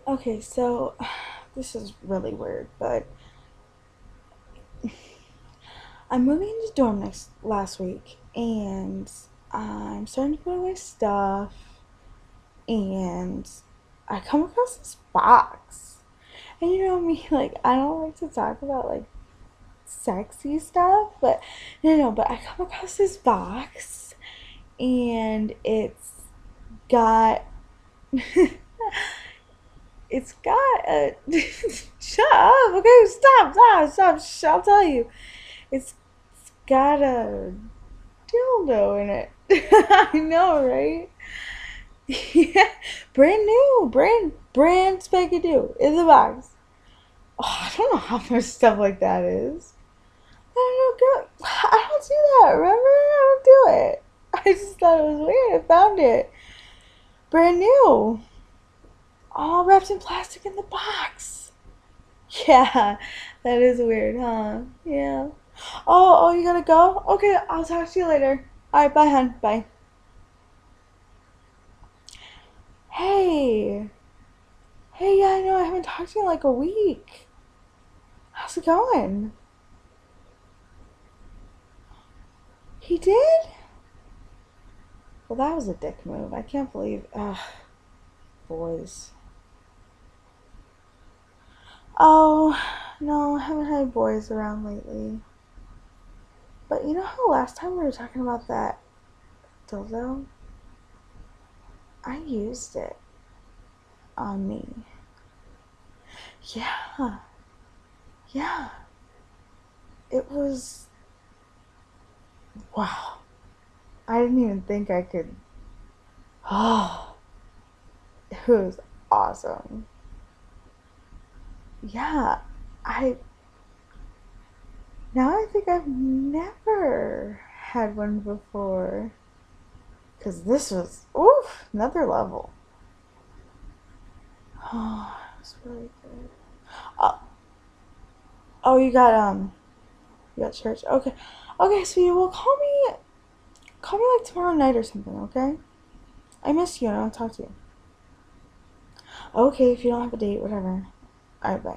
Okay, so this is really weird, but I'm moving into dorm next last week, and I'm starting to put away stuff, and I come across this box. And you know me, like I don't like to talk about like sexy stuff, but no, but I come across this box, and got it's got a shut up, okay, stop, I'll tell you. It's got a dildo in it. I know, right? Yeah, brand new, brand spanking new in the box. Oh, I don't know how much stuff like that is. I don't know, girl. I don't do that. Remember, I don't do it. I just thought it was weird. I found it brand new, all wrapped in plastic in the box. Yeah, that is weird, huh? Yeah. Oh, you gotta go? Okay, I'll talk to you later. Alright, bye, hun. Bye. Hey. Hey, yeah, I know I haven't talked to you in like a week. How's it going? He did? Well, that was a dick move. I can't believe. Ugh, boys. Oh, no, I haven't had boys around lately. But you know how last time we were talking about that dildo? I used it on me. Yeah, yeah. It was. Wow. I didn't even think I could. Oh, it was awesome. Yeah, I. Now I think I've never had one before. Because this was, oof, another level. Oh, it was really good. Oh, oh, you got church. Okay, okay, sweetie. Well, call me like tomorrow night or something. Okay. I miss you and I'll talk to you. Okay, if you don't have a date, whatever. All right, bye.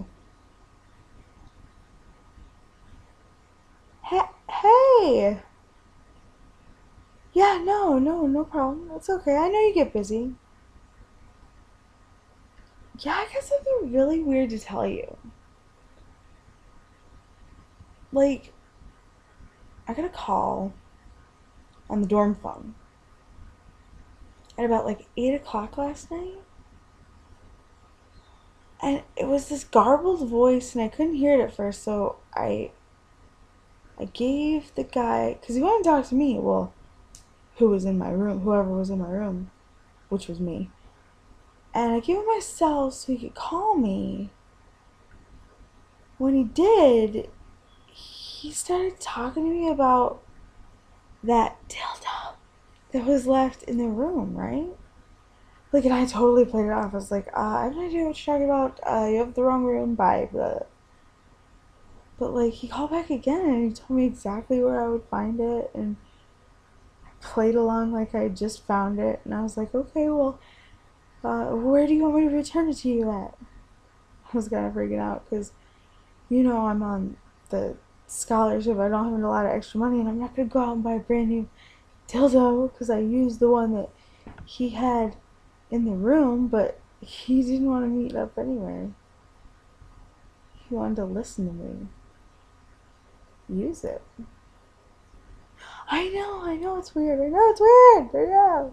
Hey. Yeah, no problem. It's okay. I know you get busy. Yeah, I got something really weird to tell you. Like, I got a call on the dorm phone at about like 8 o'clock last night, and it was this garbled voice, and I couldn't hear it at first, so I gave the guy, because he wanted to talk to me, well, who was in my room, whoever was in my room, which was me, and I gave him my cell so he could call me. When he did, he started talking to me about that dildo that was left in the room, right? Like, and I totally played it off. I was like, I have no idea what you're talking about. You have the wrong room. Bye. But like, he called back again and he told me exactly where I would find it, and played along like I just found it. And I was like, okay, well, where do you want me to return it to you at? I was kind of freaking out because, I'm on the scholarship. I don't have a lot of extra money, and I'm not gonna go out and buy a brand new dildo because I used the one that he had in the room, but he didn't want to meet up anywhere. He wanted to listen to me use it. I know it's weird. I know it's weird. I know.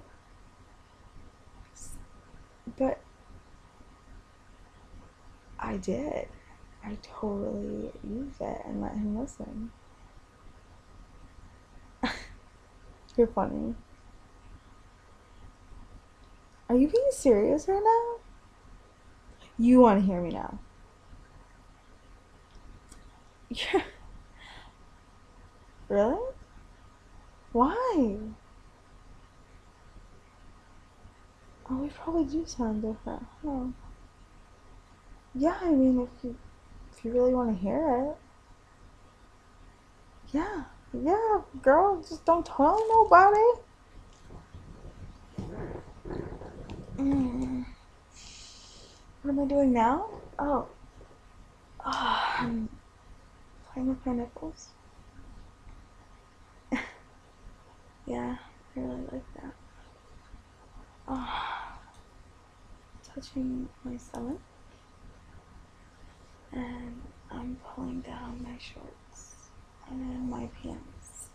But I did. I totally used it and let him listen. You're funny. Are you being serious right now? You want to hear me now? Yeah. Really? Why? Oh, we probably do sound different. Huh? Yeah, I mean, if you really want to hear it, yeah, yeah, girl, just don't tell nobody. Mm. What am I doing now? Oh, I'm playing with my nipples. Yeah, I really like that. Oh, touching my stomach. And I'm pulling down my shorts and my pants.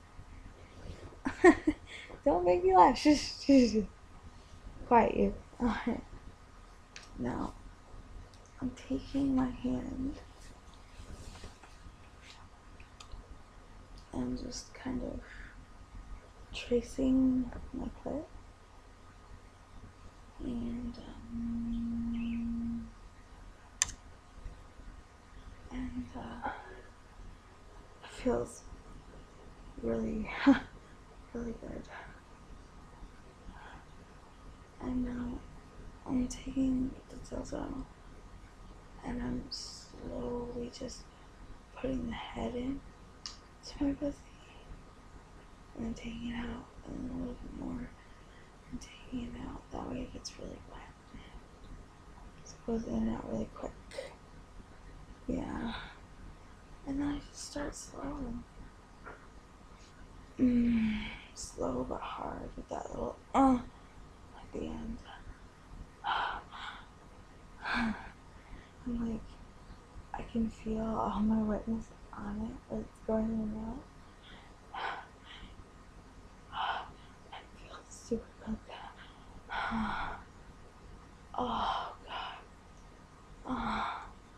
Don't make me laugh. Quiet you. Alright. Now, I'm taking my hand and just kind of tracing my clit. And it feels really, really good. And now I'm taking the dildo and I'm slowly just putting the head in to my pussy and then taking it out and then a little bit more and taking it out. That way it gets really wet. So it goes in and out really quick. Yeah. And then I just start slow. Slow but hard with that little at the end. I'm like, I can feel all my wetness on it, but it's going in and out. It feels super good. Oh god.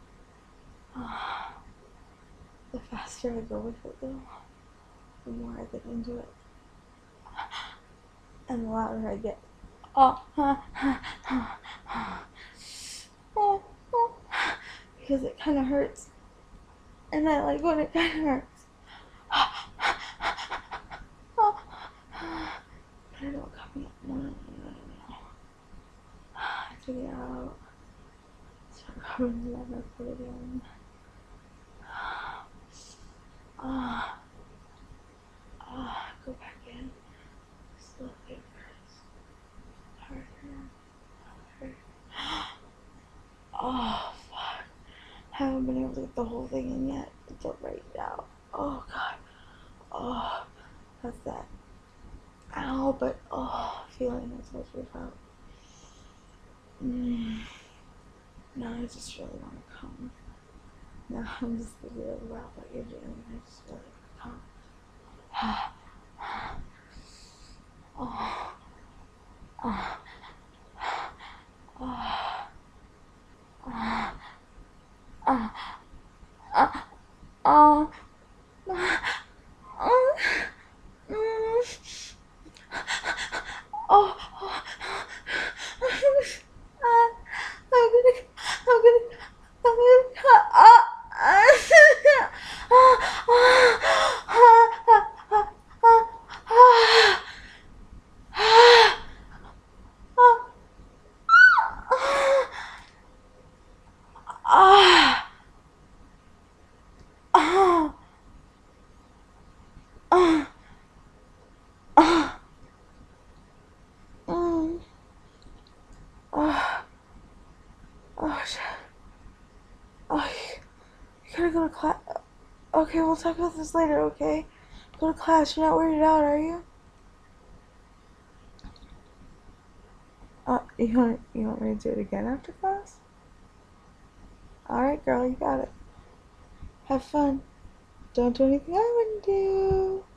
The faster I go with it though, the more I get into it. And the louder I get. Because it kind of hurts. And I like when it kind of hurts. But I don't come up. No. I took it out. Start rubbing it on my foot again. Go back in. Slowly first. Harder. Oh, fuck. Haven't been able to get the whole thing in yet until right now. Oh, God. Oh, that's that. Ow, but feeling I told you about. Now I just really want to come. Now I'm just thinking about what you're doing. I just really want to come. Oh. Oh. Oh. Oh. Oh. Oh. Oh, I'm gonna cut. Oh, shit. Oh, you gotta go to class. Okay, we'll talk about this later, okay? Go to class. You're not weirded out, are you? You want me to do it again after class? Alright, girl, you got it. Have fun. Don't do anything I wouldn't do.